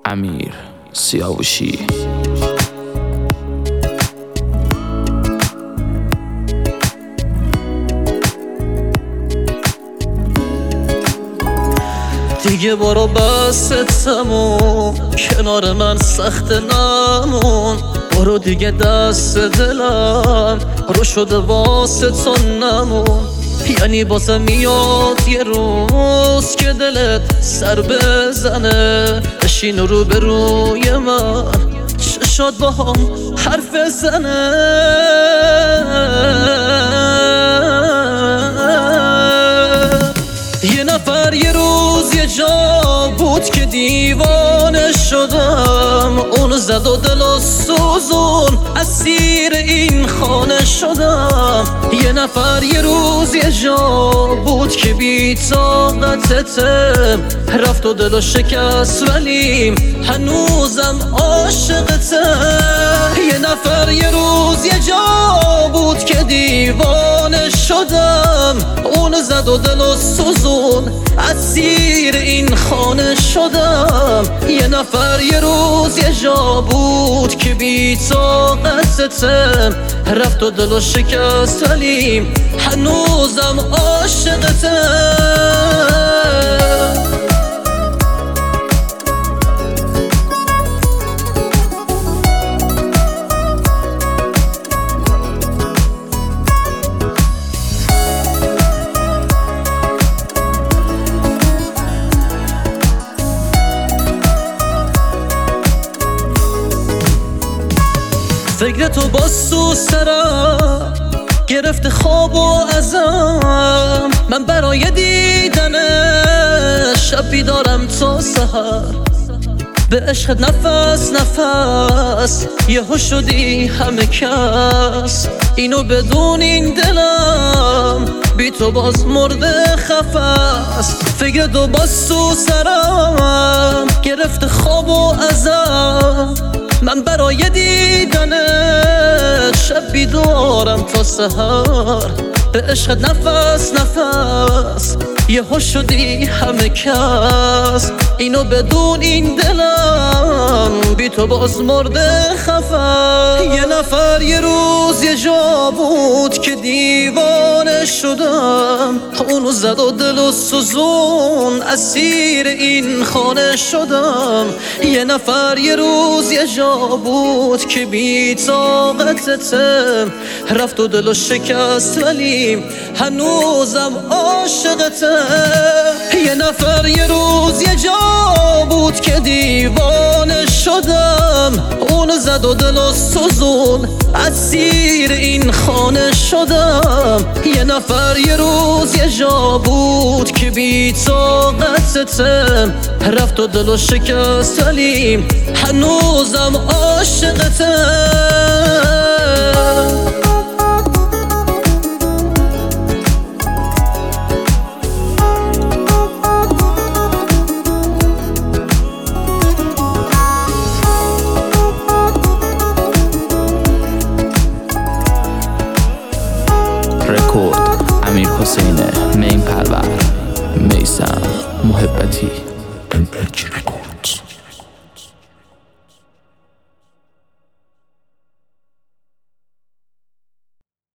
امیر سیاوشی. دیگه برو بس تموم، کنار من سخت نمون. برو دیگه دست دلم رو شده واسه تو نمون. یعنی بازم میاد یه روز که دلت سر بزنه، بشین رو به روی من چشات با هم حرف زنه. یه نفر یه روز یه جا بود که دیوانه شدم، اون زد و دل و سوزون اسیر این خانه شدم. یه نفر یه روز یه جا بود که بی طاقتم، رفت و دل و شکست ولی هنوزم عاشقتم. یه نفر یه روز یه جا بود که دیوانه شدم، اون زد و دل و سوزون اسیر این خانه شدم. یه نفر یه روز یه جا بود که بی طاقتم، رفت و دل و شکست ولی هنوزم عاشقتم. فکر تو با سرم گرفت خواب و ازم، من برای دیدنش شب بیدارم تا سحر. به عشقت نفس نفس یهو شدی همه کس، اینو بدون این دلم بی تو باز مرده خفست. فکر تو با سرم گرفت خواب و ازم، من برای دیدنت شب بیدارم تا سحر. به عشقت نفس نفس یهو شدی همه کس، اینو بدون این دلم بی تو باز مرده خفست. یه نفر یه روز یه جا بود که دیوانه شدم، اونو زد و دل و سوزون اسیر این خانه شدم. یه نفر یه روز یه جا بود که بی طاقتم، رفت و دل و شکست ولی هنوزم عاشقتم. یه نفر یه روز یه جا بود که دیوانه شدم، اون زد و دل و سوزون اسیر این خانه شدم. یه نفر یه روز یه جا بود که بی طاقتم، رفت و دل و شکست ولی هنوزم عاشقتم. رکورد امیر حسین مین پرور، میثم محبتی.